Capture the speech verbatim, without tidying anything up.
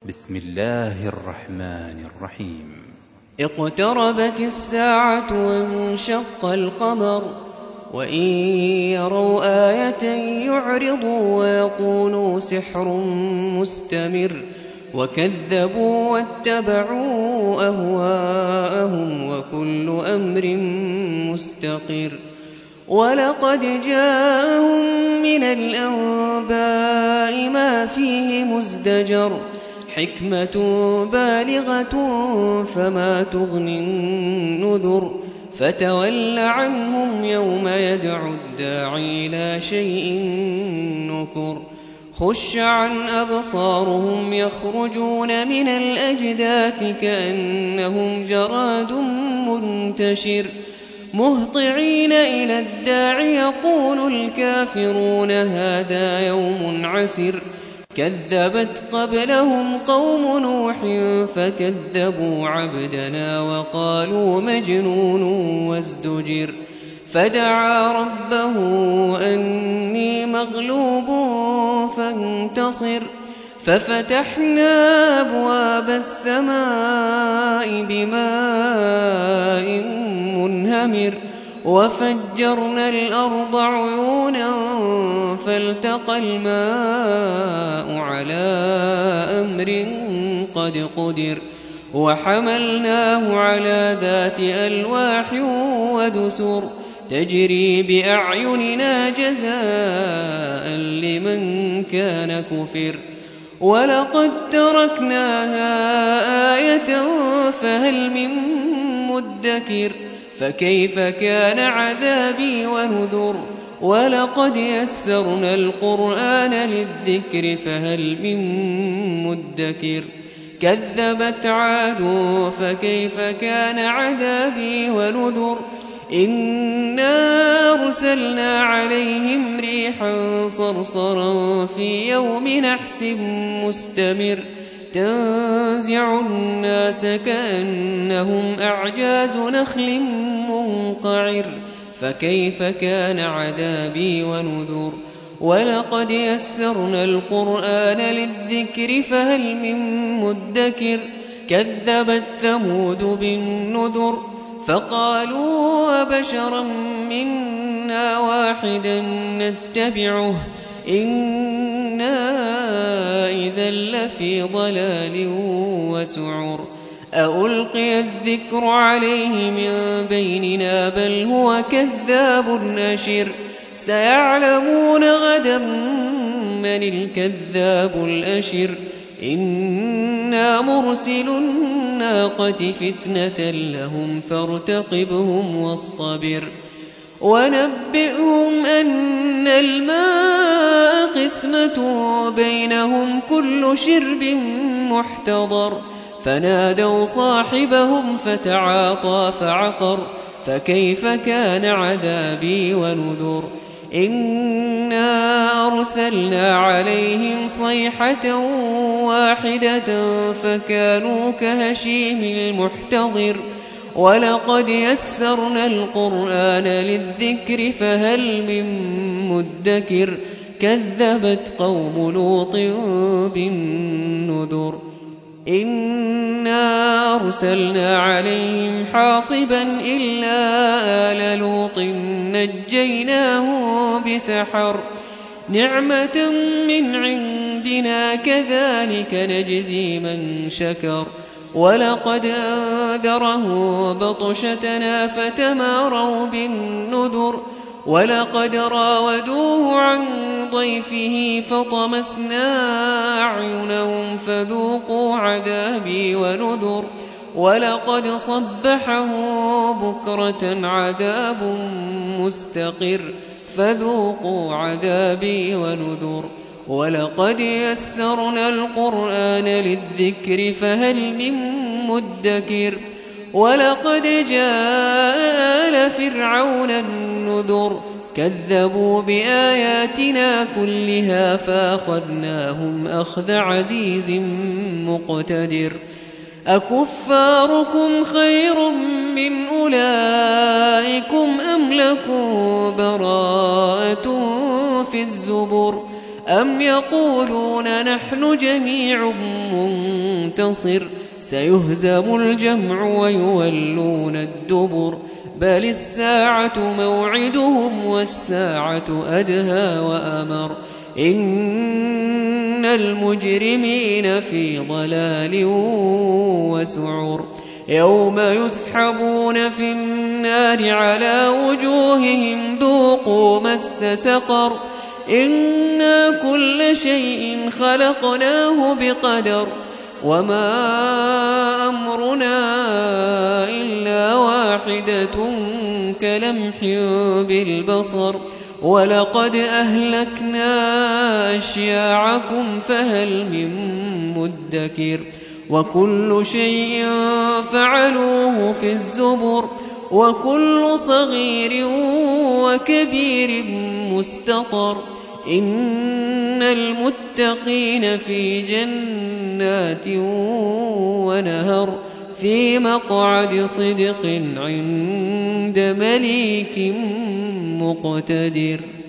بسم الله الرحمن الرحيم. اقتربت الساعة وانشق القمر وإن يروا آية يعرضوا ويقولوا سحر مستمر وكذبوا واتبعوا أهواءهم وكل أمر مستقر. ولقد جاءهم من الأنباء ما فيه مزدجر حكمة بالغة فما تغني النذر. فتول عنهم يوم يدعو الداعي إلى شيء نكر. خش عن أبصارهم يخرجون من الأجداث كأنهم جراد منتشر مهطعين إلى الداع يقول الكافرون هذا يوم عسر. كذبت قبلهم قوم نوح فكذبوا عبدنا وقالوا مجنون وازدجر. فدعا ربه أني مغلوب فانتصر. ففتحنا أبواب السماء بماء منهمر وفجرنا الأرض عيونا فالتقى الماء على أمر قد قدر. وحملناه على ذات ألواح ودسر تجري بأعيننا جزاء لمن كان كفر. ولقد تركناها آية فهل من مدكر. فكيف كان عذابي ونذر. ولقد يسرنا القرآن للذكر فهل من مدكر. كذبت عاد فكيف كان عذابي ونذر. إنا أرسلنا عليهم ريحا صرصرا في يوم نحس مستمر تنزع الناس كأنهم أعجاز نخل منقعر. فكيف كان عذابي ونذر. ولقد يسرنا القرآن للذكر فهل من مدكر. كذبت ثمود بالنذر فقالوا أبشرا منا واحدا نتبعه إنا إذا لفي ضلال وسعر. أألقي الذكر عليه من بيننا بل هو كذاب أشر. سيعلمون غدا من الكذاب الأشر. إنا مرسل الناقة فتنة لهم فارتقبهم واصطبر. ونبئهم أن الماء قسمة بينهم كل شرب محتضر. فنادوا صاحبهم فتعاطى فعقر. فكيف كان عذابي ونذر. إنا أرسلنا عليهم صيحة واحدة فكانوا كهشيم المحتضر. ولقد يسرنا القرآن للذكر فهل من مدكر. كذبت قوم لوط بالنذر. إنا أرسلنا عليهم حاصبا إلا آل لوط نجيناه بسحر نعمة من عندنا كذلك نجزي من شكر. ولقد أنذره بطشتنا فتماروا بالنذر. ولقد راودوه عن ضيفه فطمسنا أعينهم فذوقوا عذابي ونذر. ولقد صبحه بكرة عذاب مستقر فذوقوا عذابي ونذر. ولقد يسرنا القرآن للذكر فهل من مدكر. ولقد جاء آل فرعون النذر كذبوا بآياتنا كلها فأخذناهم أخذ عزيز مقتدر. أكفاركم خير من أولئكم أم لكم براءة في الزبر. أم يقولون نحن جميع منتصر منتصر سيهزم الجمع ويولون الدبر بل الساعة موعدهم والساعة أدهى وأمر إن المجرمين في ضلال وسعر يوم يسحبون في النار على وجوههم ذوقوا مس سقر إنا كل شيء خلقناه بقدر وما أمرنا إلا واحدة كلمح بالبصر ولقد أهلكنا أشياعكم فهل من مدكر وكل شيء فعلوه في الزبر وكل صغير وكبير مستطر إن المتقين في جنات ونهر في مقعد صدق عند مليك مقتدر.